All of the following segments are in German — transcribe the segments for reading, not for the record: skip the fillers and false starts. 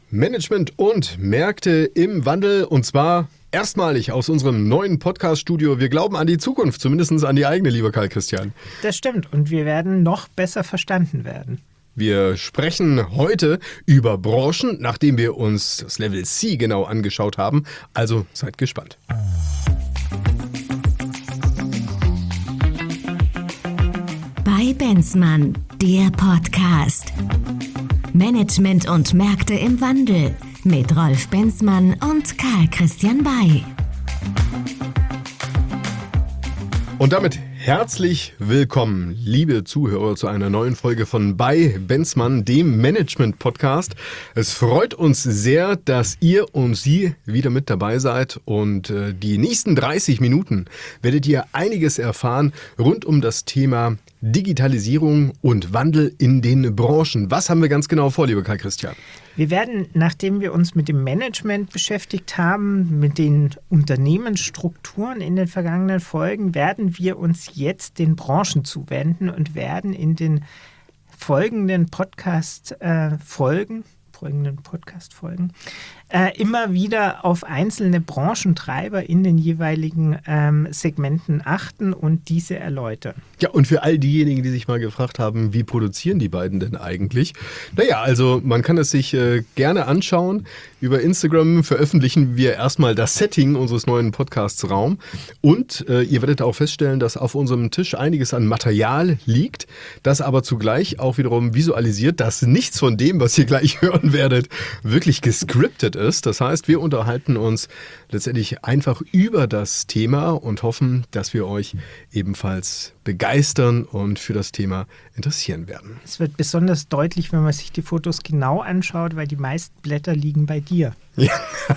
Management und Märkte im Wandel, und zwar erstmalig aus unserem neuen Podcast-Studio. Wir glauben an die Zukunft, zumindest an die eigene, lieber Karl Christian. Das stimmt, und wir werden noch besser verstanden werden. Wir sprechen heute über Branchen, nachdem wir uns das Level C genau angeschaut haben. Also seid gespannt. Bei Benzmann, der Podcast. Management und Märkte im Wandel mit Rolf Benzmann und Karl Christian Bay. Und damit herzlich willkommen, liebe Zuhörer, zu einer neuen Folge von Bei Benzmann, dem Management-Podcast. Es freut uns sehr, dass ihr und Sie wieder mit dabei seid, und die nächsten 30 Minuten werdet ihr einiges erfahren rund um das Thema Digitalisierung und Wandel in den Branchen. Was haben wir ganz genau vor, lieber Karl Christian? Wir werden, nachdem wir uns mit dem Management beschäftigt haben, mit den Unternehmensstrukturen in den vergangenen Folgen, werden wir uns jetzt den Branchen zuwenden und werden in den folgenden Podcast-Folgen immer wieder auf einzelne Branchentreiber in den jeweiligen Segmenten achten und diese erläutern. Ja, und für all diejenigen, die sich mal gefragt haben, wie produzieren die beiden denn eigentlich? Naja, also man kann es sich gerne anschauen. Über Instagram veröffentlichen wir erstmal das Setting unseres neuen Podcasts-Raum, und ihr werdet auch feststellen, dass auf unserem Tisch einiges an Material liegt, das aber zugleich auch wiederum visualisiert, dass nichts von dem, was ihr gleich hören werdet, wirklich gescriptet ist. Das heißt, wir unterhalten uns letztendlich einfach über das Thema und hoffen, dass wir euch ebenfalls begeistern und für das Thema interessieren werden. Es wird besonders deutlich, wenn man sich die Fotos genau anschaut, weil die meisten Blätter liegen bei dir. Ja,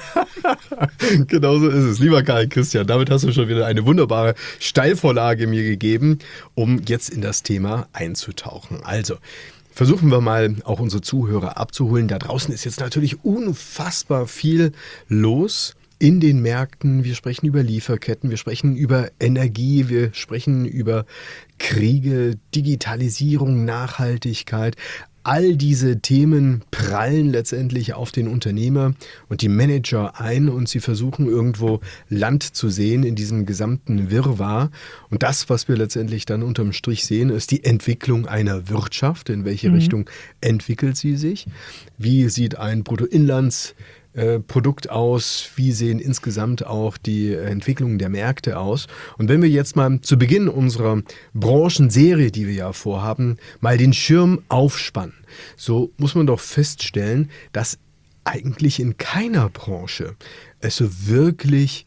genau so ist es. Lieber Karl Christian, damit hast du schon wieder eine wunderbare Steilvorlage mir gegeben, um jetzt in das Thema einzutauchen. Also, versuchen wir mal auch unsere Zuhörer abzuholen. Da draußen ist jetzt natürlich unfassbar viel los in den Märkten. Wir sprechen über Lieferketten, wir sprechen über Energie, wir sprechen über Kriege, Digitalisierung, Nachhaltigkeit. All diese Themen prallen letztendlich auf den Unternehmer und die Manager ein, und sie versuchen irgendwo Land zu sehen in diesem gesamten Wirrwarr. Und das, was wir letztendlich dann unterm Strich sehen, ist die Entwicklung einer Wirtschaft. In welche Richtung entwickelt sie sich? Wie sieht ein Bruttoinlandsprodukt aus? Wie sehen insgesamt auch die Entwicklungen der Märkte aus? Und wenn wir jetzt mal zu Beginn unserer Branchenserie, die wir ja vorhaben, mal den Schirm aufspannen, so muss man doch feststellen, dass eigentlich in keiner Branche es so wirklich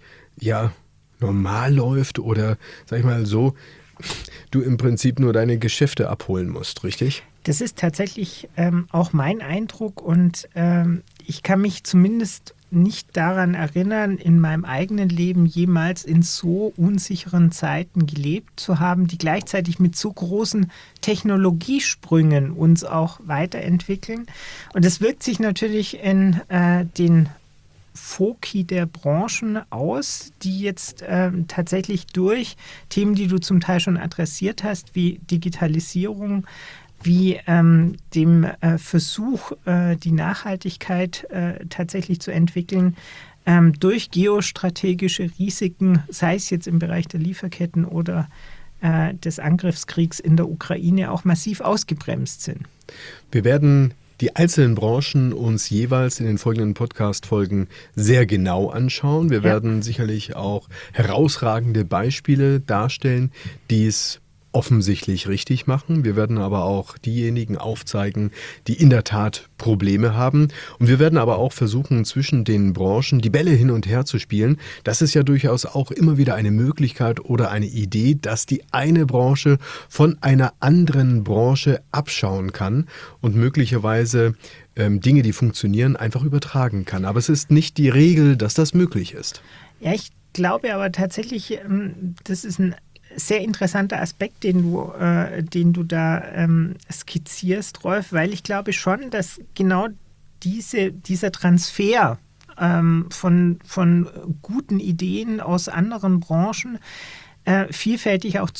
normal läuft, oder sag ich mal so, du im Prinzip nur deine Geschäfte abholen musst, richtig? Das ist tatsächlich auch mein Eindruck, und ich kann mich zumindest nicht daran erinnern, in meinem eigenen Leben jemals in so unsicheren Zeiten gelebt zu haben, die gleichzeitig mit so großen Technologiesprüngen uns auch weiterentwickeln. Und das wirkt sich natürlich in den Foki der Branchen aus, die jetzt tatsächlich durch Themen, die du zum Teil schon adressiert hast, wie Digitalisierung, wie dem Versuch, die Nachhaltigkeit tatsächlich zu entwickeln, durch geostrategische Risiken, sei es jetzt im Bereich der Lieferketten oder des Angriffskriegs in der Ukraine, auch massiv ausgebremst sind. Wir werden die einzelnen Branchen uns jeweils in den folgenden Podcast-Folgen sehr genau anschauen. Wir werden sicherlich auch herausragende Beispiele darstellen, die es offensichtlich richtig machen. Wir werden aber auch diejenigen aufzeigen, die in der Tat Probleme haben. Und wir werden aber auch versuchen, zwischen den Branchen die Bälle hin und her zu spielen. Das ist ja durchaus auch immer wieder eine Möglichkeit oder eine Idee, dass die eine Branche von einer anderen Branche abschauen kann und möglicherweise Dinge, die funktionieren, einfach übertragen kann. Aber es ist nicht die Regel, dass das möglich ist. Ja, ich glaube aber tatsächlich, das ist ein sehr interessanter Aspekt, den du da skizzierst, Rolf, weil ich glaube schon, dass genau dieser Transfer von guten Ideen aus anderen Branchen vielfältig auch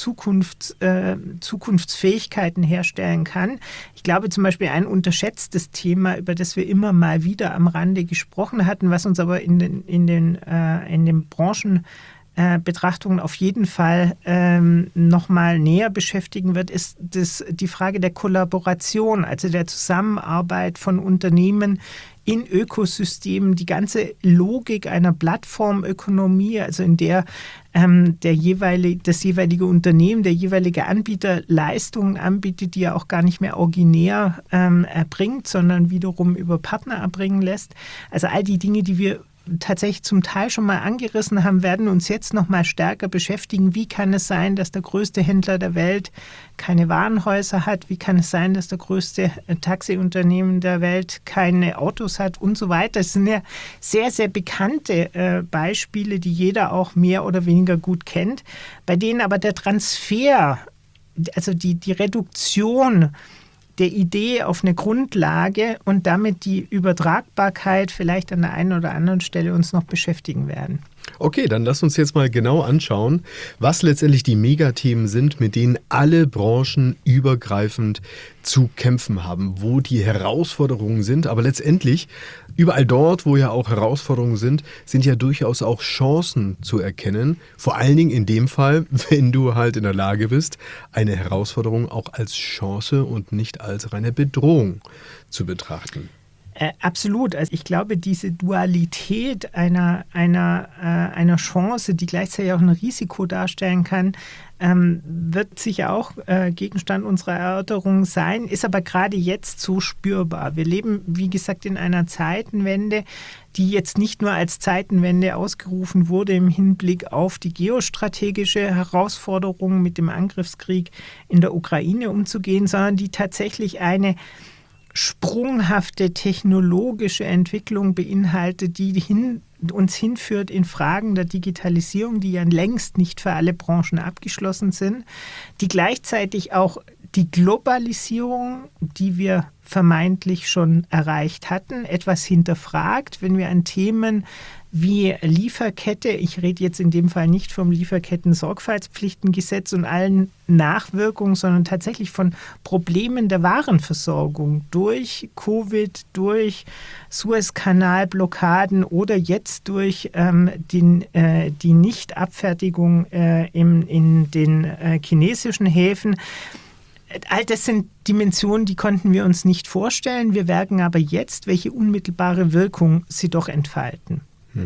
Zukunftsfähigkeiten herstellen kann. Ich glaube zum Beispiel ein unterschätztes Thema, über das wir immer mal wieder am Rande gesprochen hatten, was uns aber in den Branchenbetrachtungen auf jeden Fall nochmal näher beschäftigen wird, ist die Frage der Kollaboration, also der Zusammenarbeit von Unternehmen in Ökosystemen, die ganze Logik einer Plattformökonomie, also in der das jeweilige Unternehmen, der jeweilige Anbieter Leistungen anbietet, die er auch gar nicht mehr originär erbringt, sondern wiederum über Partner erbringen lässt. Also all die Dinge, die wir tatsächlich zum Teil schon mal angerissen haben, werden uns jetzt noch mal stärker beschäftigen. Wie kann es sein, dass der größte Händler der Welt keine Warenhäuser hat? Wie kann es sein, dass der größte Taxiunternehmen der Welt keine Autos hat und so weiter? Das sind ja sehr, sehr bekannte Beispiele, die jeder auch mehr oder weniger gut kennt, bei denen aber der Transfer, also die Reduktion der Idee auf eine Grundlage und damit die Übertragbarkeit vielleicht an der einen oder anderen Stelle uns noch beschäftigen werden. Okay, dann lass uns jetzt mal genau anschauen, was letztendlich die Megathemen sind, mit denen alle Branchen übergreifend zu kämpfen haben, wo die Herausforderungen sind. Aber letztendlich, überall dort, wo ja auch Herausforderungen sind ja durchaus auch Chancen zu erkennen. Vor allen Dingen in dem Fall, wenn du halt in der Lage bist, eine Herausforderung auch als Chance und nicht als reine Bedrohung zu betrachten. Absolut. Also ich glaube, diese Dualität einer Chance, die gleichzeitig auch ein Risiko darstellen kann, wird sicher auch Gegenstand unserer Erörterung sein, ist aber gerade jetzt so spürbar. Wir leben, wie gesagt, in einer Zeitenwende, die jetzt nicht nur als Zeitenwende ausgerufen wurde im Hinblick auf die geostrategische Herausforderung, mit dem Angriffskrieg in der Ukraine umzugehen, sondern die tatsächlich eine sprunghafte technologische Entwicklung beinhaltet, die uns hinführt in Fragen der Digitalisierung, die ja längst nicht für alle Branchen abgeschlossen sind, die gleichzeitig auch die Globalisierung, die wir vermeintlich schon erreicht hatten, etwas hinterfragt, wenn wir an Themen wie Lieferkette, ich rede jetzt in dem Fall nicht vom Lieferketten-Sorgfaltspflichtengesetz und allen Nachwirkungen, sondern tatsächlich von Problemen der Warenversorgung durch Covid, durch Suezkanalblockaden oder jetzt durch die Nichtabfertigung in den chinesischen Häfen. All das sind Dimensionen, die konnten wir uns nicht vorstellen. Wir merken aber jetzt, welche unmittelbare Wirkung sie doch entfalten.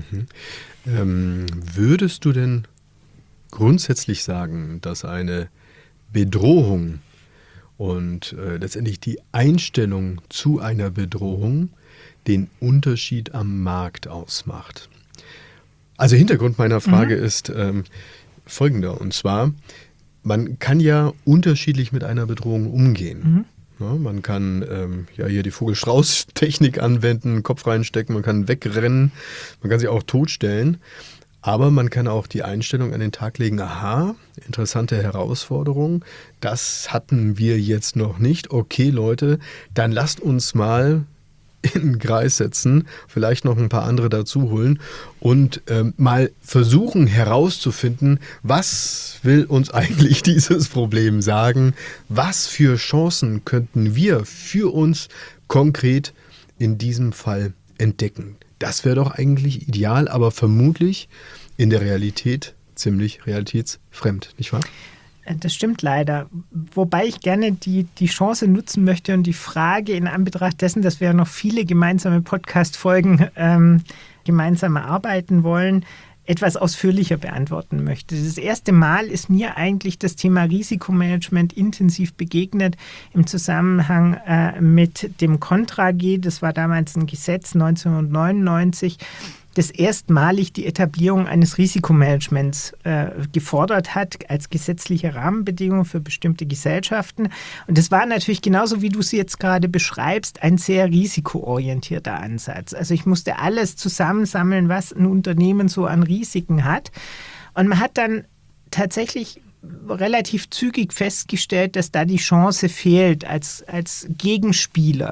Würdest du denn grundsätzlich sagen, dass eine Bedrohung und letztendlich die Einstellung zu einer Bedrohung den Unterschied am Markt ausmacht? Also Hintergrund meiner Frage ist folgender, und zwar: Man kann ja unterschiedlich mit einer Bedrohung umgehen. Ja, man kann hier die Vogel-Strauß-Technik anwenden, Kopf reinstecken, man kann wegrennen, man kann sich auch totstellen. Aber man kann auch die Einstellung an den Tag legen: Aha, interessante Herausforderung, das hatten wir jetzt noch nicht. Okay, Leute, dann lasst uns mal in den Kreis setzen, vielleicht noch ein paar andere dazu holen und mal versuchen herauszufinden, was will uns eigentlich dieses Problem sagen, was für Chancen könnten wir für uns konkret in diesem Fall entdecken. Das wäre doch eigentlich ideal, aber vermutlich in der Realität ziemlich realitätsfremd, nicht wahr? Das stimmt leider. Wobei ich gerne die Chance nutzen möchte und die Frage in Anbetracht dessen, dass wir noch viele gemeinsame Podcast-Folgen gemeinsam erarbeiten wollen, etwas ausführlicher beantworten möchte. Das erste Mal ist mir eigentlich das Thema Risikomanagement intensiv begegnet im Zusammenhang mit dem Contra AG. Das war damals ein Gesetz 1999, das erstmalig die Etablierung eines Risikomanagements gefordert hat als gesetzliche Rahmenbedingung für bestimmte Gesellschaften. Und das war natürlich genauso, wie du es jetzt gerade beschreibst, ein sehr risikoorientierter Ansatz. Also ich musste alles zusammensammeln, was ein Unternehmen so an Risiken hat. Und man hat dann tatsächlich relativ zügig festgestellt, dass da die Chance fehlt als Gegenspieler.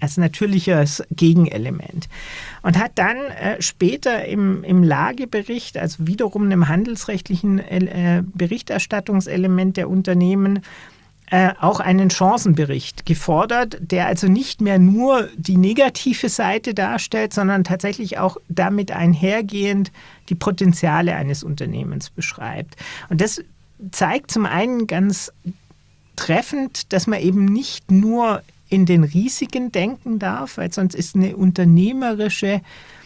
als natürliches Gegenelement. Und hat dann später im Lagebericht, also wiederum einem handelsrechtlichen Berichterstattungselement der Unternehmen, auch einen Chancenbericht gefordert, der also nicht mehr nur die negative Seite darstellt, sondern tatsächlich auch damit einhergehend die Potenziale eines Unternehmens beschreibt. Und das zeigt zum einen ganz treffend, dass man eben nicht nur in den Risiken denken darf, weil sonst ist eine unternehmerische,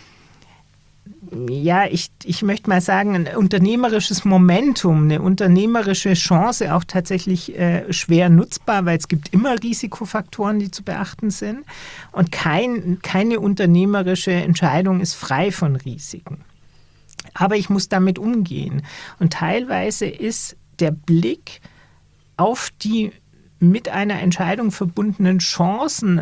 ich möchte mal sagen, ein unternehmerisches Momentum, eine unternehmerische Chance auch tatsächlich schwer nutzbar, weil es gibt immer Risikofaktoren, die zu beachten sind. Und keine unternehmerische Entscheidung ist frei von Risiken. Aber ich muss damit umgehen. Und teilweise ist der Blick auf die mit einer Entscheidung verbundenen Chancen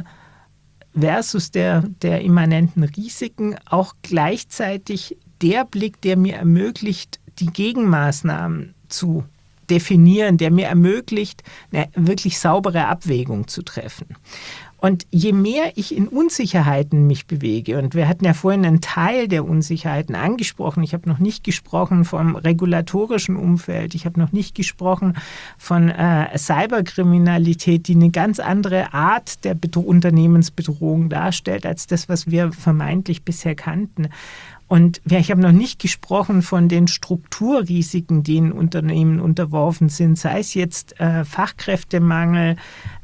versus der immanenten Risiken auch gleichzeitig der Blick, der mir ermöglicht, die Gegenmaßnahmen zu definieren, der mir ermöglicht, eine wirklich saubere Abwägung zu treffen. Und je mehr ich in Unsicherheiten mich bewege, und wir hatten ja vorhin einen Teil der Unsicherheiten angesprochen, ich habe noch nicht gesprochen vom regulatorischen Umfeld, ich habe noch nicht gesprochen von Cyberkriminalität, die eine ganz andere Art der Unternehmensbedrohung darstellt, als das, was wir vermeintlich bisher kannten. Und ich habe noch nicht gesprochen von den Strukturrisiken, denen Unternehmen unterworfen sind, sei es jetzt Fachkräftemangel,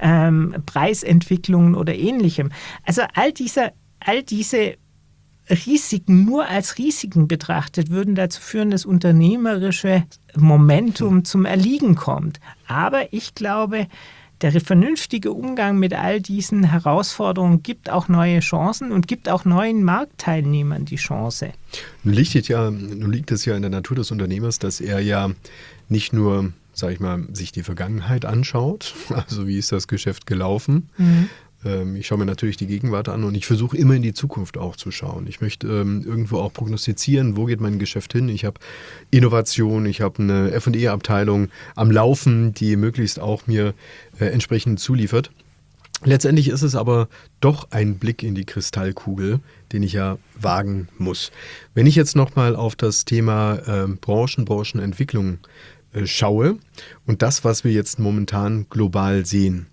Preisentwicklungen oder Ähnlichem. Also all diese Risiken nur als Risiken betrachtet, würden dazu führen, dass unternehmerische Momentum zum Erliegen kommt. Aber ich glaube, der vernünftige Umgang mit all diesen Herausforderungen gibt auch neue Chancen und gibt auch neuen Marktteilnehmern die Chance. Nun liegt es ja in der Natur des Unternehmers, dass er ja nicht nur, sag ich mal, sich die Vergangenheit anschaut, also wie ist das Geschäft gelaufen. Ich schaue mir natürlich die Gegenwart an und ich versuche immer in die Zukunft auch zu schauen. Ich möchte irgendwo auch prognostizieren, wo geht mein Geschäft hin. Ich habe Innovation, ich habe eine F&E-Abteilung am Laufen, die möglichst auch mir entsprechend zuliefert. Letztendlich ist es aber doch ein Blick in die Kristallkugel, den ich ja wagen muss. Wenn ich jetzt nochmal auf das Thema Branchenentwicklung schaue und das, was wir jetzt momentan global sehen,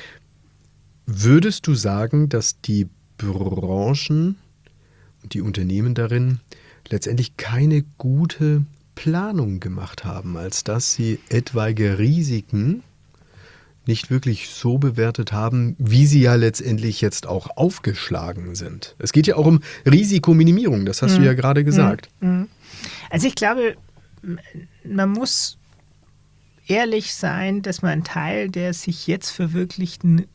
würdest du sagen, dass die Branchen und die Unternehmen darin letztendlich keine gute Planung gemacht haben, als dass sie etwaige Risiken nicht wirklich so bewertet haben, wie sie ja letztendlich jetzt auch aufgeschlagen sind? Es geht ja auch um Risikominimierung, das hast du ja gerade gesagt. Also ich glaube, man muss ehrlich sein, dass man einen Teil der sich jetzt verwirklichenden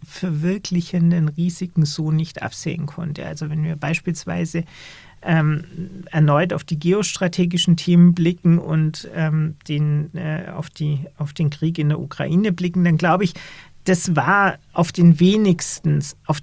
Risiken so nicht absehen konnte. Also wenn wir beispielsweise erneut auf die geostrategischen Themen blicken und auf den Krieg in der Ukraine blicken, dann glaube ich, das war auf den wenigsten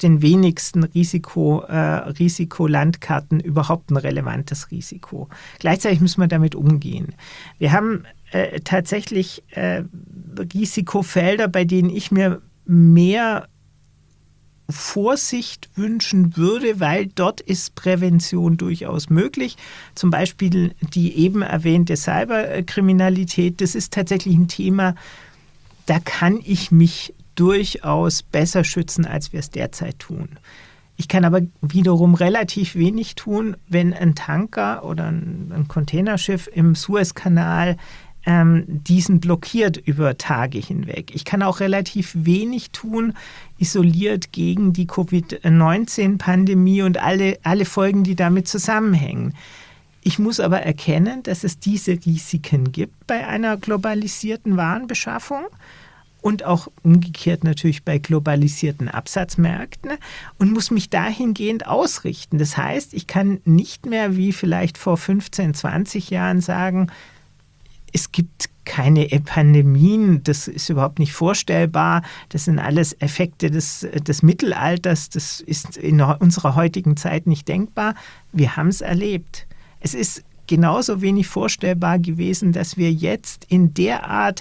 Risikolandkarten überhaupt ein relevantes Risiko. Gleichzeitig müssen wir damit umgehen. Wir haben tatsächlich Risikofelder, bei denen ich mir mehr Vorsicht wünschen würde, weil dort ist Prävention durchaus möglich. Zum Beispiel die eben erwähnte Cyberkriminalität. Das ist tatsächlich ein Thema, da kann ich mich durchaus besser schützen, als wir es derzeit tun. Ich kann aber wiederum relativ wenig tun, wenn ein Tanker oder ein Containerschiff im Suezkanal diesen blockiert über Tage hinweg. Ich kann auch relativ wenig tun, isoliert gegen die Covid-19-Pandemie und alle Folgen, die damit zusammenhängen. Ich muss aber erkennen, dass es diese Risiken gibt bei einer globalisierten Warenbeschaffung und auch umgekehrt natürlich bei globalisierten Absatzmärkten und muss mich dahingehend ausrichten. Das heißt, ich kann nicht mehr wie vielleicht vor 15, 20 Jahren sagen, es gibt keine Pandemien, das ist überhaupt nicht vorstellbar, das sind alles Effekte des Mittelalters, das ist in unserer heutigen Zeit nicht denkbar. Wir haben es erlebt. Es ist genauso wenig vorstellbar gewesen, dass wir jetzt in der Art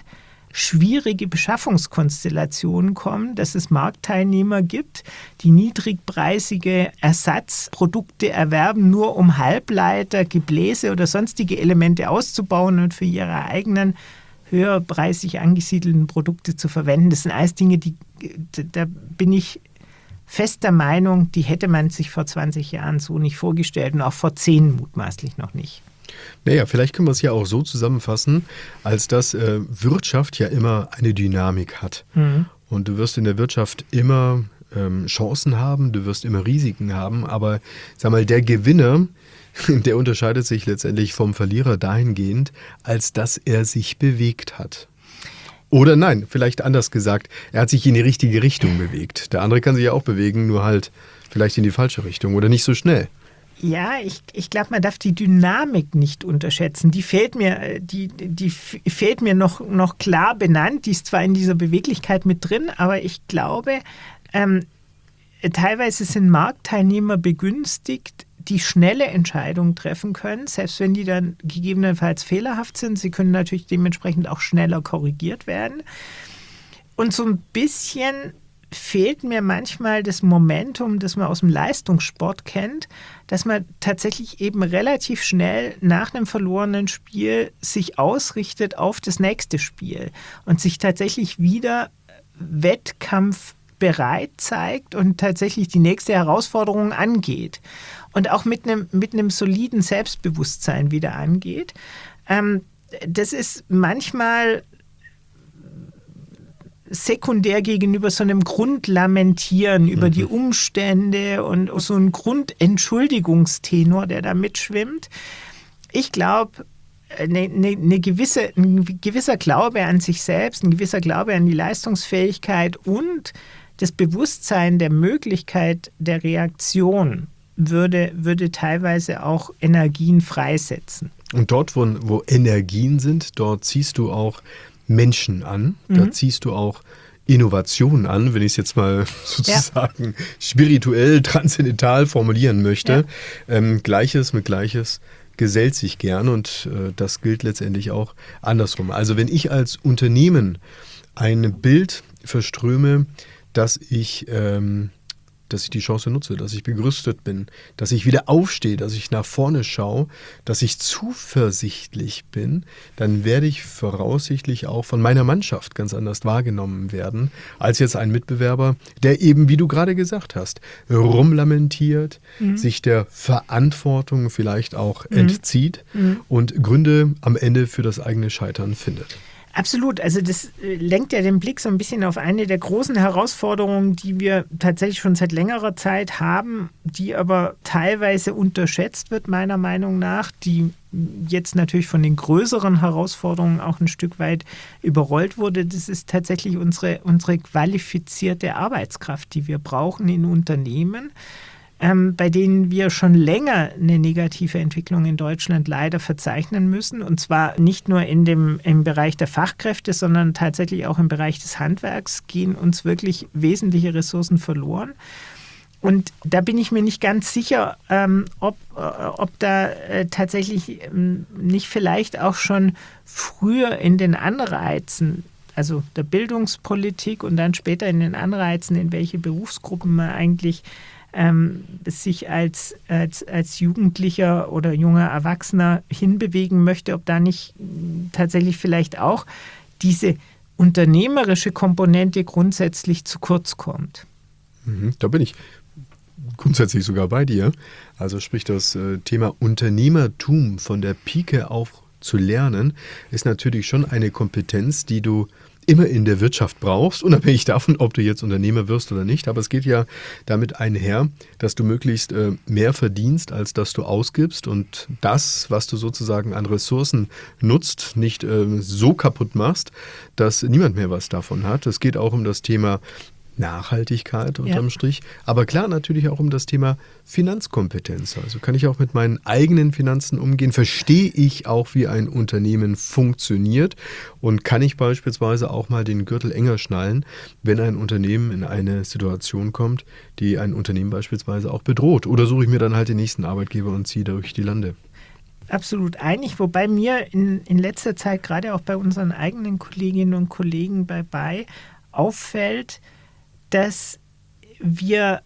schwierige Beschaffungskonstellationen kommen, dass es Marktteilnehmer gibt, die niedrigpreisige Ersatzprodukte erwerben, nur um Halbleiter, Gebläse oder sonstige Elemente auszubauen und für ihre eigenen höherpreisig angesiedelten Produkte zu verwenden. Das sind alles Dinge, da bin ich fest der Meinung, die hätte man sich vor 20 Jahren so nicht vorgestellt und auch vor 10 mutmaßlich noch nicht. Naja, vielleicht können wir es ja auch so zusammenfassen, als dass Wirtschaft ja immer eine Dynamik hat. Und du wirst in der Wirtschaft immer Chancen haben, du wirst immer Risiken haben, aber sag mal, der Gewinner, der unterscheidet sich letztendlich vom Verlierer dahingehend, als dass er sich bewegt hat. Oder nein, vielleicht anders gesagt, er hat sich in die richtige Richtung bewegt. Der andere kann sich ja auch bewegen, nur halt vielleicht in die falsche Richtung oder nicht so schnell. Ja, ich glaube, man darf die Dynamik nicht unterschätzen. Die fehlt mir noch klar benannt. Die ist zwar in dieser Beweglichkeit mit drin, aber ich glaube, teilweise sind Marktteilnehmer begünstigt, die schnelle Entscheidungen treffen können, selbst wenn die dann gegebenenfalls fehlerhaft sind. Sie können natürlich dementsprechend auch schneller korrigiert werden. Und so ein bisschen fehlt mir manchmal das Momentum, das man aus dem Leistungssport kennt, dass man tatsächlich eben relativ schnell nach einem verlorenen Spiel sich ausrichtet auf das nächste Spiel und sich tatsächlich wieder wettkampfbereit zeigt und tatsächlich die nächste Herausforderung angeht und auch mit einem soliden Selbstbewusstsein wieder angeht. Das ist manchmal sekundär gegenüber so einem Grundlamentieren über die Umstände und so ein Grundentschuldigungstenor, der da mitschwimmt. Ich glaube, ein gewisser Glaube an sich selbst, ein gewisser Glaube an die Leistungsfähigkeit und das Bewusstsein der Möglichkeit der Reaktion würde teilweise auch Energien freisetzen. Und dort, wo Energien sind, dort ziehst du auch Menschen an, da ziehst du auch Innovationen an, wenn ich es jetzt mal sozusagen spirituell, transzendental formulieren möchte. Ja. Gleiches mit Gleiches gesellt sich gern und das gilt letztendlich auch andersrum. Also wenn ich als Unternehmen ein Bild verströme, dass ich die Chance nutze, dass ich begerüstet bin, dass ich wieder aufstehe, dass ich nach vorne schaue, dass ich zuversichtlich bin, dann werde ich voraussichtlich auch von meiner Mannschaft ganz anders wahrgenommen werden, als jetzt ein Mitbewerber, der eben, wie du gerade gesagt hast, rumlamentiert, sich der Verantwortung vielleicht auch entzieht und Gründe am Ende für das eigene Scheitern findet. Absolut, also das lenkt ja den Blick so ein bisschen auf eine der großen Herausforderungen, die wir tatsächlich schon seit längerer Zeit haben, die aber teilweise unterschätzt wird, meiner Meinung nach, die jetzt natürlich von den größeren Herausforderungen auch ein Stück weit überrollt wurde. Das ist tatsächlich unsere qualifizierte Arbeitskraft, die wir brauchen in Unternehmen, bei denen wir schon länger eine negative Entwicklung in Deutschland leider verzeichnen müssen. Und zwar nicht nur im Bereich der Fachkräfte, sondern tatsächlich auch im Bereich des Handwerks gehen uns wirklich wesentliche Ressourcen verloren. Und da bin ich mir nicht ganz sicher, ob da tatsächlich nicht vielleicht auch schon früher in den Anreizen, also der Bildungspolitik und dann später in den Anreizen, in welche Berufsgruppen man eigentlich sich als Jugendlicher oder junger Erwachsener hinbewegen möchte, ob da nicht tatsächlich vielleicht auch diese unternehmerische Komponente grundsätzlich zu kurz kommt. Da bin ich grundsätzlich sogar bei dir. Also sprich, das Thema Unternehmertum von der Pike auf zu lernen, ist natürlich schon eine Kompetenz, die du immer in der Wirtschaft brauchst, unabhängig davon, ob du jetzt Unternehmer wirst oder nicht. Aber es geht ja damit einher, dass du möglichst mehr verdienst, als dass du ausgibst und das, was du sozusagen an Ressourcen nutzt, nicht so kaputt machst, dass niemand mehr was davon hat. Es geht auch um das Thema Nachhaltigkeit unterm Strich, aber klar natürlich auch um das Thema Finanzkompetenz. Also kann ich auch mit meinen eigenen Finanzen umgehen? Verstehe ich auch, wie ein Unternehmen funktioniert? Und kann ich beispielsweise auch mal den Gürtel enger schnallen, wenn ein Unternehmen in eine Situation kommt, die ein Unternehmen beispielsweise auch bedroht? Oder suche ich mir dann halt den nächsten Arbeitgeber und ziehe durch die Lande? absolut einig, wobei mir in letzter Zeit, gerade auch bei unseren eigenen Kolleginnen und Kollegen bei auffällt, dass wir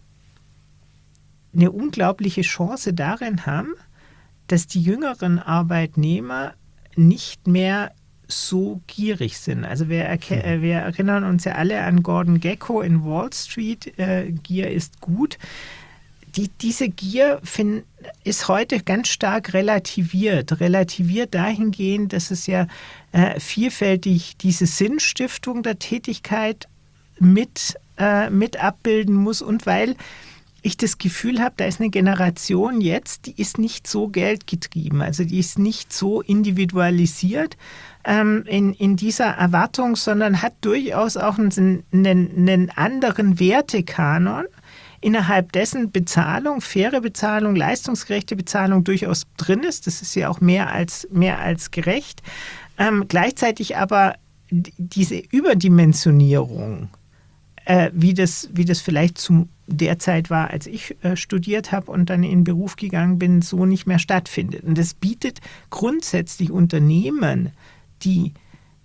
eine unglaubliche Chance darin haben, dass die jüngeren Arbeitnehmer nicht mehr so gierig sind. Also wir erinnern uns ja alle an Gordon Gekko in Wall Street, Gier ist gut. Diese Gier ist heute ganz stark relativiert dahingehend, dass es ja vielfältig diese Sinnstiftung der Tätigkeit mit abbilden muss und weil ich das Gefühl habe, da ist eine Generation jetzt, die ist nicht so geldgetrieben, also die ist nicht so individualisiert in dieser Erwartung, sondern hat durchaus auch einen anderen Wertekanon, innerhalb dessen Bezahlung, faire Bezahlung, leistungsgerechte Bezahlung durchaus drin ist. Das ist ja auch mehr als gerecht. Gleichzeitig aber diese Überdimensionierung, wie das vielleicht zu der Zeit war, als ich studiert habe und dann in den Beruf gegangen bin, so nicht mehr stattfindet. Und das bietet grundsätzlich Unternehmen, die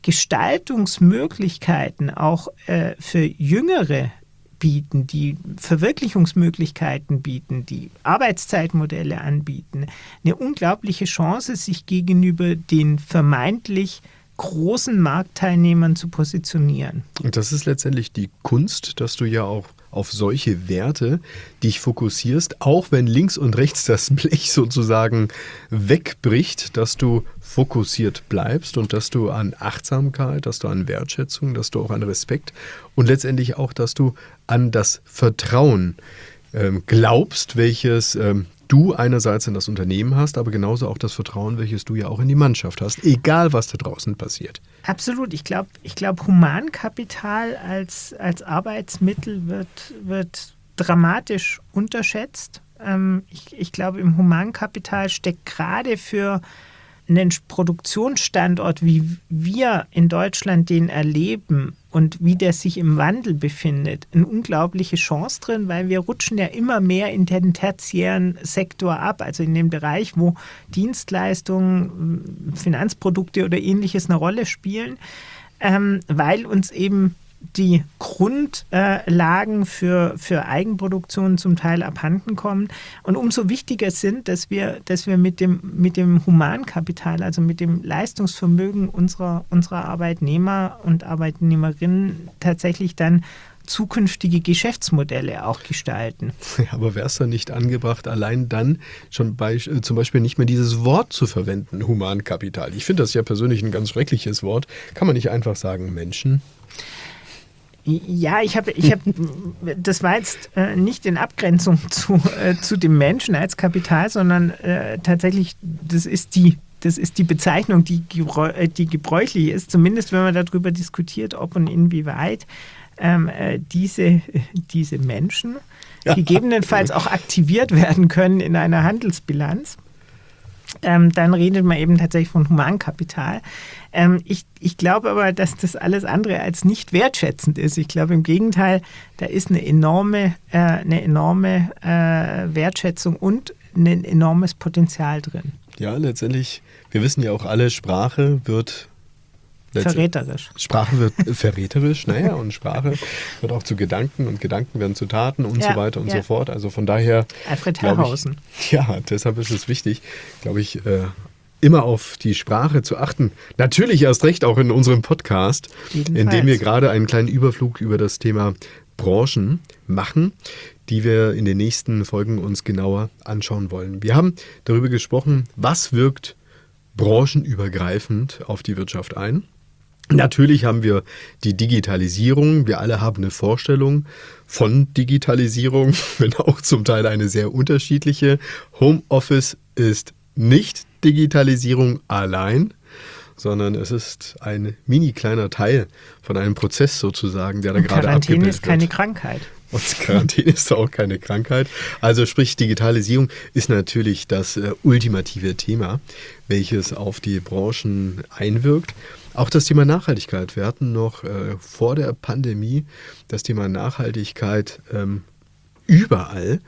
Gestaltungsmöglichkeiten auch für Jüngere bieten, die Verwirklichungsmöglichkeiten bieten, die Arbeitszeitmodelle anbieten, eine unglaubliche Chance, sich gegenüber den vermeintlich großen Marktteilnehmern zu positionieren. Und das ist letztendlich die Kunst, dass du ja auch auf solche Werte dich fokussierst, auch wenn links und rechts das Blech sozusagen wegbricht, dass du fokussiert bleibst und dass du an Achtsamkeit, dass du an Wertschätzung, dass du auch an Respekt und letztendlich auch, dass du an das Vertrauen glaubst, welches du einerseits in das Unternehmen hast, aber genauso auch das Vertrauen, welches du ja auch in die Mannschaft hast, egal was da draußen passiert. Absolut. Ich glaube, Humankapital als Arbeitsmittel wird dramatisch unterschätzt. Ich glaube, im Humankapital steckt gerade für einen Produktionsstandort, wie wir in Deutschland den erleben und wie der sich im Wandel befindet, eine unglaubliche Chance drin, weil wir rutschen ja immer mehr in den tertiären Sektor ab, also in den Bereich, wo Dienstleistungen, Finanzprodukte oder Ähnliches eine Rolle spielen, weil uns eben die Grundlagen für Eigenproduktion zum Teil abhanden kommen und umso wichtiger sind, dass wir mit dem Humankapital, also mit dem Leistungsvermögen unserer Arbeitnehmer und Arbeitnehmerinnen tatsächlich dann zukünftige Geschäftsmodelle auch gestalten. Ja, aber wäre es dann nicht angebracht, allein dann schon zum Beispiel nicht mehr dieses Wort zu verwenden, Humankapital? Ich finde das ja persönlich ein ganz schreckliches Wort. Kann man nicht einfach sagen Menschen? Ja, das war jetzt nicht in Abgrenzung zu dem Menschen als Kapital, sondern tatsächlich, das ist die Bezeichnung, die gebräuchlich ist, zumindest wenn man darüber diskutiert, ob und inwieweit diese Menschen gegebenenfalls auch aktiviert werden können in einer Handelsbilanz. Dann redet man eben tatsächlich von Humankapital. Ich glaube aber, dass das alles andere als nicht wertschätzend ist. Ich glaube im Gegenteil, da ist eine enorme Wertschätzung und ein enormes Potenzial drin. Ja, letztendlich, wir wissen ja auch alle, Sprache wird verräterisch. Sprache wird verräterisch, naja, und Sprache wird auch zu Gedanken und Gedanken werden zu Taten und so weiter und so fort. Also von daher. Alfred Herrhausen. Ja, deshalb ist es wichtig, glaube ich, immer auf die Sprache zu achten. Natürlich erst recht auch in unserem Podcast, in dem wir gerade einen kleinen Überflug über das Thema Branchen machen, die wir in den nächsten Folgen uns genauer anschauen wollen. Wir haben darüber gesprochen, was wirkt branchenübergreifend auf die Wirtschaft ein. Natürlich haben wir die Digitalisierung. Wir alle haben eine Vorstellung von Digitalisierung, wenn auch zum Teil eine sehr unterschiedliche. Homeoffice ist nicht Digitalisierung allein, sondern es ist ein mini kleiner Teil von einem Prozess sozusagen, der da gerade abgebildet wird. Quarantäne ist keine Krankheit. Und Quarantäne ist auch keine Krankheit. Also sprich, Digitalisierung ist natürlich das ultimative Thema, welches auf die Branchen einwirkt. Auch das Thema Nachhaltigkeit. Wir hatten noch vor der Pandemie das Thema Nachhaltigkeit überall.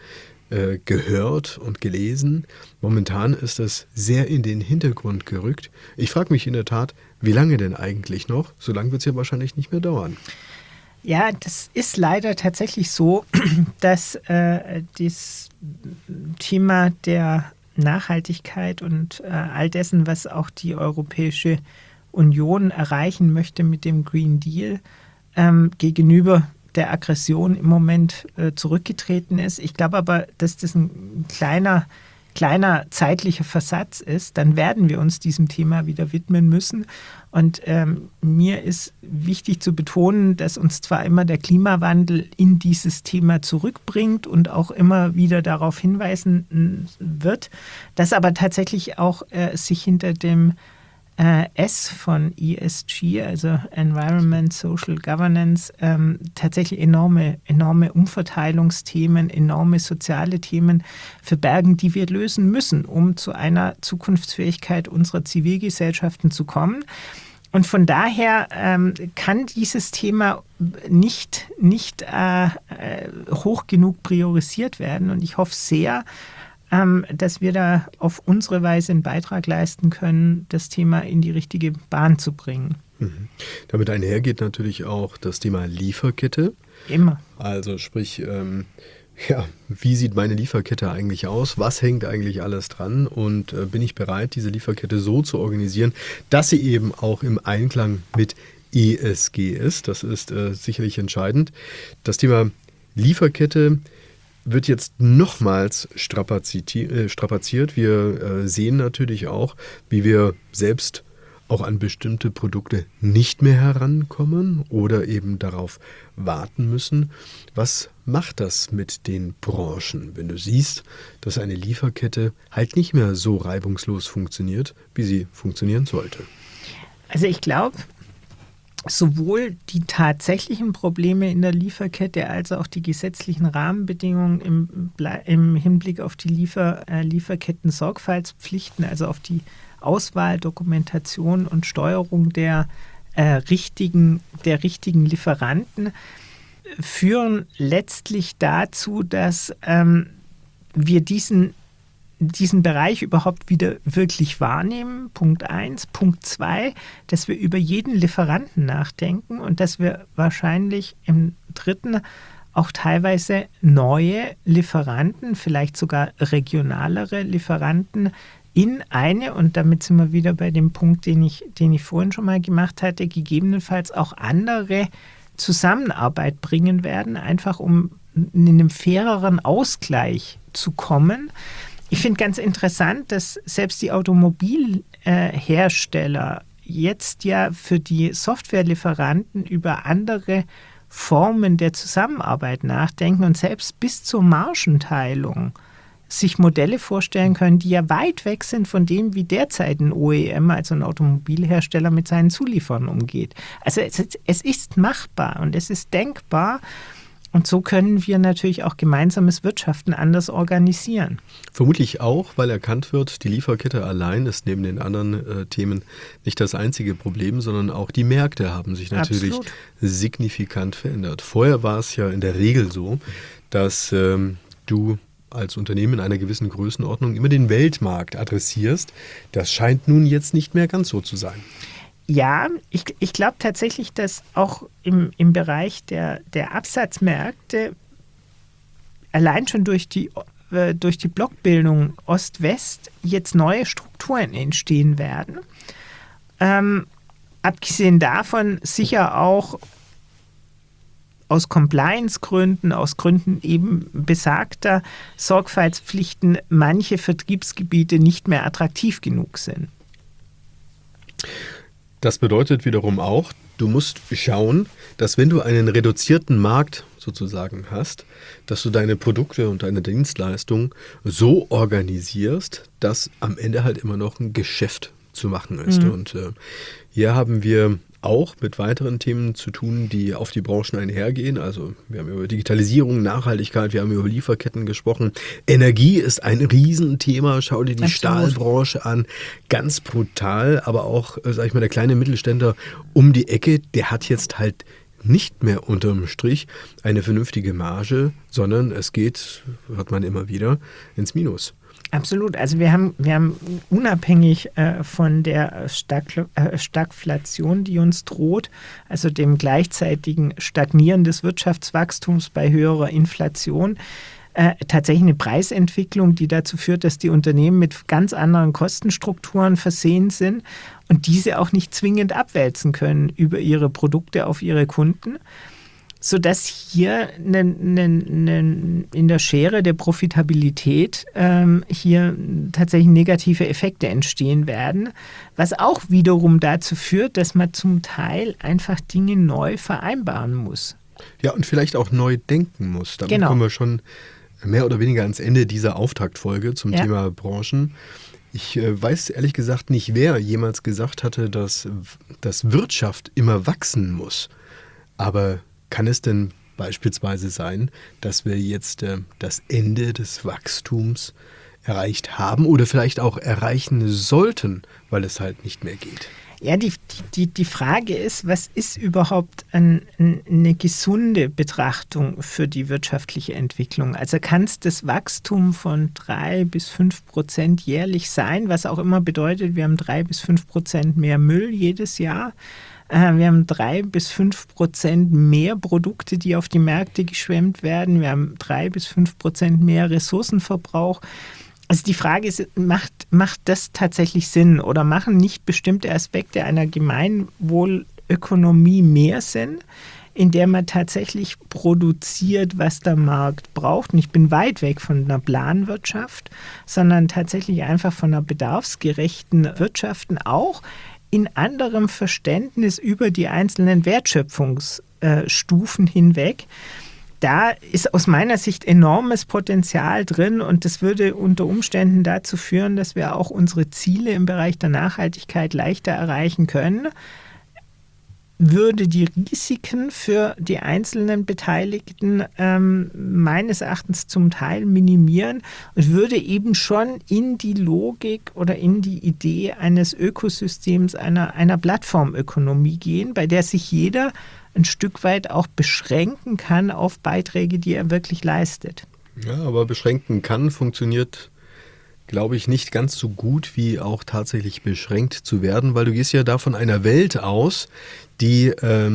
gehört und gelesen. Momentan ist das sehr in den Hintergrund gerückt. Ich frage mich in der Tat, wie lange denn eigentlich noch? So lange wird es ja wahrscheinlich nicht mehr dauern. Ja, das ist leider tatsächlich so, dass das Thema der Nachhaltigkeit und all dessen, was auch die Europäische Union erreichen möchte mit dem Green Deal, gegenüber der Aggression im Moment zurückgetreten ist. Ich glaube aber, dass das ein kleiner zeitlicher Versatz ist. Dann werden wir uns diesem Thema wieder widmen müssen. Und mir ist wichtig zu betonen, dass uns zwar immer der Klimawandel in dieses Thema zurückbringt und auch immer wieder darauf hinweisen wird, dass aber tatsächlich auch sich hinter dem S von ESG, also Environment, Social Governance, tatsächlich enorme Umverteilungsthemen, enorme soziale Themen verbergen, die wir lösen müssen, um zu einer Zukunftsfähigkeit unserer Zivilgesellschaften zu kommen. Und von daher kann dieses Thema nicht hoch genug priorisiert werden. Und ich hoffe sehr, dass wir da auf unsere Weise einen Beitrag leisten können, das Thema in die richtige Bahn zu bringen. Mhm. Damit einhergeht natürlich auch das Thema Lieferkette. Immer. Also sprich, wie sieht meine Lieferkette eigentlich aus? Was hängt eigentlich alles dran? Und bin ich bereit, diese Lieferkette so zu organisieren, dass sie eben auch im Einklang mit ESG ist? Das ist sicherlich entscheidend. Das Thema Lieferkette wird jetzt nochmals strapaziert. Wir sehen natürlich auch, wie wir selbst auch an bestimmte Produkte nicht mehr herankommen oder eben darauf warten müssen. Was macht das mit den Branchen, wenn du siehst, dass eine Lieferkette halt nicht mehr so reibungslos funktioniert, wie sie funktionieren sollte? Also ich glaube, sowohl die tatsächlichen Probleme in der Lieferkette als auch die gesetzlichen Rahmenbedingungen im Hinblick auf die Lieferketten-Sorgfaltspflichten, also auf die Auswahl, Dokumentation und Steuerung der richtigen Lieferanten, führen letztlich dazu, dass wir diesen Bereich überhaupt wieder wirklich wahrnehmen, Punkt 1. Punkt 2, dass wir über jeden Lieferanten nachdenken und dass wir wahrscheinlich im dritten auch teilweise neue Lieferanten, vielleicht sogar regionalere Lieferanten in eine, und damit sind wir wieder bei dem Punkt, den ich vorhin schon mal gemacht hatte, gegebenenfalls auch andere Zusammenarbeit bringen werden, einfach um in einem faireren Ausgleich zu kommen. Ich finde ganz interessant, dass selbst die Automobilhersteller jetzt ja für die Softwarelieferanten über andere Formen der Zusammenarbeit nachdenken und selbst bis zur Margenteilung sich Modelle vorstellen können, die ja weit weg sind von dem, wie derzeit ein OEM, also ein Automobilhersteller, mit seinen Zulieferern umgeht. Also es ist machbar und es ist denkbar. Und so können wir natürlich auch gemeinsames Wirtschaften anders organisieren. Vermutlich auch, weil erkannt wird, die Lieferkette allein ist neben den anderen Themen nicht das einzige Problem, sondern auch die Märkte haben sich natürlich signifikant verändert. Vorher war es ja in der Regel so, dass du als Unternehmen in einer gewissen Größenordnung immer den Weltmarkt adressierst. Das scheint nun jetzt nicht mehr ganz so zu sein. Ja, ich glaube tatsächlich, dass auch im Bereich der Absatzmärkte allein schon durch die Blockbildung Ost-West jetzt neue Strukturen entstehen werden. Abgesehen davon sicher auch aus Compliance-Gründen, aus Gründen eben besagter Sorgfaltspflichten manche Vertriebsgebiete nicht mehr attraktiv genug sind. Das bedeutet wiederum auch, du musst schauen, dass wenn du einen reduzierten Markt sozusagen hast, dass du deine Produkte und deine Dienstleistungen so organisierst, dass am Ende halt immer noch ein Geschäft zu machen ist. Mhm. Und hier haben wir auch mit weiteren Themen zu tun, die auf die Branchen einhergehen. Also wir haben über Digitalisierung, Nachhaltigkeit, wir haben über Lieferketten gesprochen. Energie ist ein Riesenthema. Schau dir die Stahlbranche an. Ganz brutal, aber auch, sag ich mal, der kleine Mittelständler um die Ecke, der hat jetzt halt nicht mehr unterm Strich eine vernünftige Marge, sondern es geht, hört man immer wieder, ins Minus. Absolut. Also wir haben unabhängig von der Stagflation, die uns droht, also dem gleichzeitigen Stagnieren des Wirtschaftswachstums bei höherer Inflation, tatsächlich eine Preisentwicklung, die dazu führt, dass die Unternehmen mit ganz anderen Kostenstrukturen versehen sind und diese auch nicht zwingend abwälzen können über ihre Produkte auf ihre Kunden, sodass hier in der Schere der Profitabilität hier tatsächlich negative Effekte entstehen werden, was auch wiederum dazu führt, dass man zum Teil einfach Dinge neu vereinbaren muss. Ja, und vielleicht auch neu denken muss. Damit kommen wir schon mehr oder weniger ans Ende dieser Auftaktfolge zum Thema Branchen. Ich weiß ehrlich gesagt nicht, wer jemals gesagt hatte, dass Wirtschaft immer wachsen muss. Aber kann es denn beispielsweise sein, dass wir jetzt das Ende des Wachstums erreicht haben oder vielleicht auch erreichen sollten, weil es halt nicht mehr geht? Ja, die Frage ist, was ist überhaupt eine gesunde Betrachtung für die wirtschaftliche Entwicklung? Also kann es das Wachstum von 3-5% jährlich sein, was auch immer bedeutet, wir haben 3-5% mehr Müll jedes Jahr. Wir haben 3-5% mehr Produkte, die auf die Märkte geschwemmt werden. Wir haben 3-5% mehr Ressourcenverbrauch. Also die Frage ist, macht das tatsächlich Sinn oder machen nicht bestimmte Aspekte einer Gemeinwohlökonomie mehr Sinn, in der man tatsächlich produziert, was der Markt braucht? Und ich bin weit weg von einer Planwirtschaft, sondern tatsächlich einfach von einer bedarfsgerechten Wirtschaften, auch in anderem Verständnis über die einzelnen Wertschöpfungsstufen hinweg. Da ist aus meiner Sicht enormes Potenzial drin und das würde unter Umständen dazu führen, dass wir auch unsere Ziele im Bereich der Nachhaltigkeit leichter erreichen können, würde die Risiken für die einzelnen Beteiligten meines Erachtens zum Teil minimieren und würde eben schon in die Logik oder in die Idee eines Ökosystems, einer Plattformökonomie gehen, bei der sich jeder ein Stück weit auch beschränken kann auf Beiträge, die er wirklich leistet. Ja, aber beschränken kann, funktioniert, glaube ich, nicht ganz so gut wie auch tatsächlich beschränkt zu werden, weil du gehst ja da von einer Welt aus, die,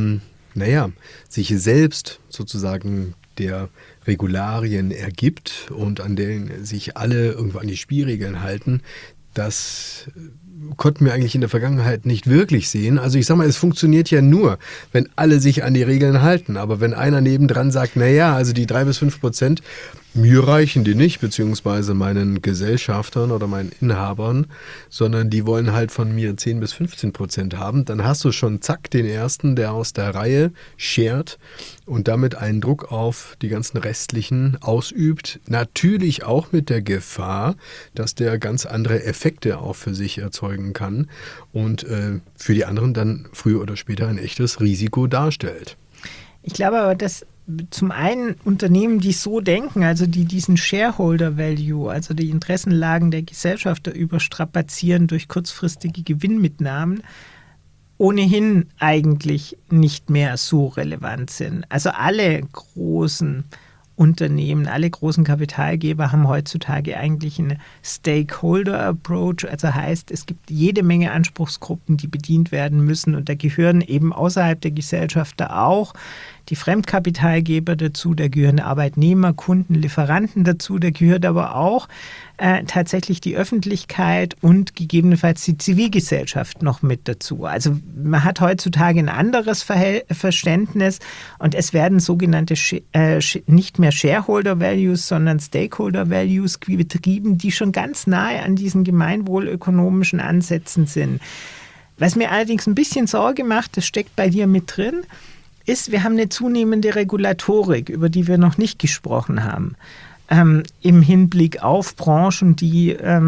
sich selbst sozusagen der Regularien ergibt und an denen sich alle irgendwo an die Spielregeln halten. Das konnten wir eigentlich in der Vergangenheit nicht wirklich sehen. Also ich sag mal, es funktioniert ja nur, wenn alle sich an die Regeln halten. Aber wenn einer nebendran sagt, also die 3-5%, mir reichen die nicht, beziehungsweise meinen Gesellschaftern oder meinen Inhabern, sondern die wollen halt von mir 10-15% haben, dann hast du schon zack den ersten, der aus der Reihe schert und damit einen Druck auf die ganzen restlichen ausübt. Natürlich auch mit der Gefahr, dass der ganz andere Effekte auch für sich erzeugen kann und für die anderen dann früher oder später ein echtes Risiko darstellt. Ich glaube aber, dass zum einen Unternehmen, die so denken, also die diesen Shareholder Value, also die Interessenlagen der Gesellschafter überstrapazieren durch kurzfristige Gewinnmitnahmen, ohnehin eigentlich nicht mehr so relevant sind. Also alle großen Unternehmen, alle großen Kapitalgeber haben heutzutage eigentlich einen Stakeholder-Approach, also heißt, es gibt jede Menge Anspruchsgruppen, die bedient werden müssen und da gehören eben außerhalb der Gesellschafter auch die Fremdkapitalgeber dazu, da gehören Arbeitnehmer, Kunden, Lieferanten dazu, da gehört aber auch tatsächlich die Öffentlichkeit und gegebenenfalls die Zivilgesellschaft noch mit dazu. Also man hat heutzutage ein anderes Verständnis und es werden sogenannte nicht mehr Shareholder Values, sondern Stakeholder Values betrieben, die schon ganz nahe an diesen gemeinwohlökonomischen Ansätzen sind. Was mir allerdings ein bisschen Sorge macht, das steckt bei dir mit drin, ist, wir haben eine zunehmende Regulatorik, über die wir noch nicht gesprochen haben, im Hinblick auf Branchen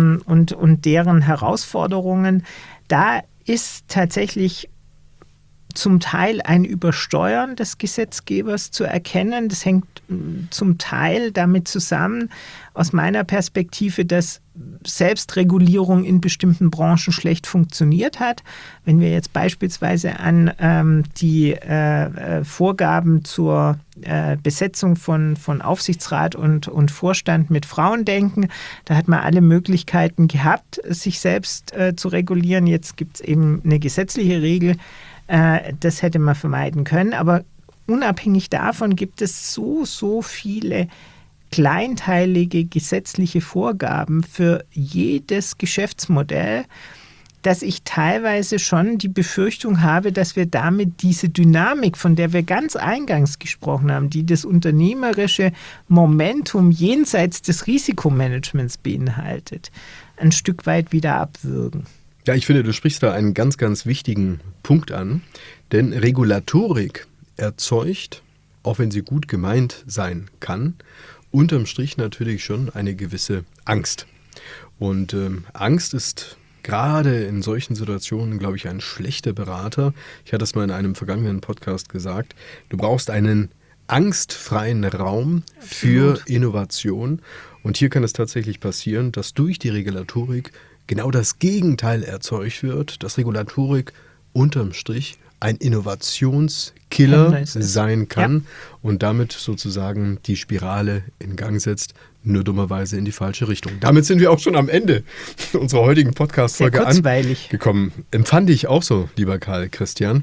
und deren Herausforderungen. Da ist tatsächlich zum Teil ein Übersteuern des Gesetzgebers zu erkennen. Das hängt zum Teil damit zusammen, aus meiner Perspektive, dass Selbstregulierung in bestimmten Branchen schlecht funktioniert hat. Wenn wir jetzt beispielsweise an die Vorgaben zur Besetzung von Aufsichtsrat und Vorstand mit Frauen denken, da hat man alle Möglichkeiten gehabt, sich selbst zu regulieren. Jetzt gibt es eben eine gesetzliche Regel. Das hätte man vermeiden können. Aber unabhängig davon gibt es so viele kleinteilige gesetzliche Vorgaben für jedes Geschäftsmodell, dass ich teilweise schon die Befürchtung habe, dass wir damit diese Dynamik, von der wir ganz eingangs gesprochen haben, die das unternehmerische Momentum jenseits des Risikomanagements beinhaltet, ein Stück weit wieder abwürgen. Ja, ich finde, du sprichst da einen ganz, ganz wichtigen Punkt an, denn Regulatorik erzeugt, auch wenn sie gut gemeint sein kann, unterm Strich natürlich schon eine gewisse Angst. Und Angst ist gerade in solchen Situationen, glaube ich, ein schlechter Berater. Ich hatte es mal in einem vergangenen Podcast gesagt. Du brauchst einen angstfreien Raum für Innovation. Und hier kann es tatsächlich passieren, dass durch die Regulatorik genau das Gegenteil erzeugt wird, dass Regulatorik unterm Strich ein Innovationskiller sein kann und damit sozusagen die Spirale in Gang setzt, nur dummerweise in die falsche Richtung. Damit sind wir auch schon am Ende unserer heutigen Podcast-Folge angekommen. Empfand ich auch so, lieber Karl Christian.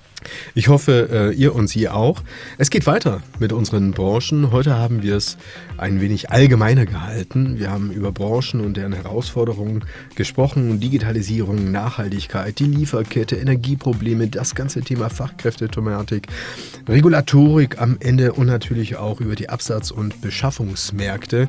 Ich hoffe, ihr und Sie auch. Es geht weiter mit unseren Branchen. Heute haben wir es ein wenig allgemeiner gehalten. Wir haben über Branchen und deren Herausforderungen gesprochen. Digitalisierung, Nachhaltigkeit, die Lieferkette, Energieprobleme, das ganze Thema Fachkräftethematik, Regulatorik am Ende und natürlich auch über die Absatz- und Beschaffungsmärkte.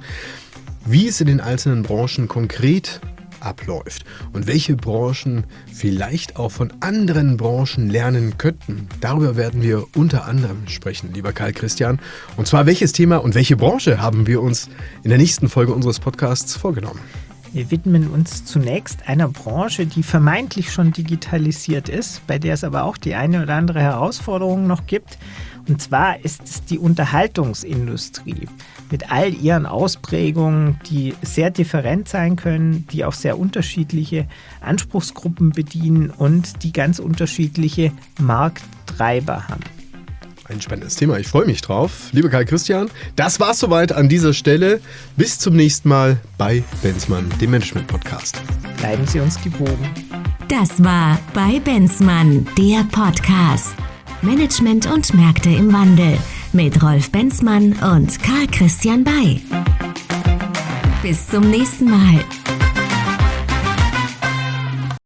Wie es in den einzelnen Branchen konkret abläuft und welche Branchen vielleicht auch von anderen Branchen lernen könnten. Darüber werden wir unter anderem sprechen, lieber Karl Christian. Und zwar, welches Thema und welche Branche haben wir uns in der nächsten Folge unseres Podcasts vorgenommen? Wir widmen uns zunächst einer Branche, die vermeintlich schon digitalisiert ist, bei der es aber auch die eine oder andere Herausforderung noch gibt. Und zwar ist es die Unterhaltungsindustrie mit all ihren Ausprägungen, die sehr different sein können, die auch sehr unterschiedliche Anspruchsgruppen bedienen und die ganz unterschiedliche Markttreiber haben. Ein spannendes Thema, ich freue mich drauf. Lieber Karl Christian, das war's soweit an dieser Stelle. Bis zum nächsten Mal bei Benzmann, dem Management-Podcast. Bleiben Sie uns gewogen. Das war bei Benzmann, der Podcast. Management und Märkte im Wandel mit Rolf Benzmann und Karl Christian Bay. Bis zum nächsten Mal.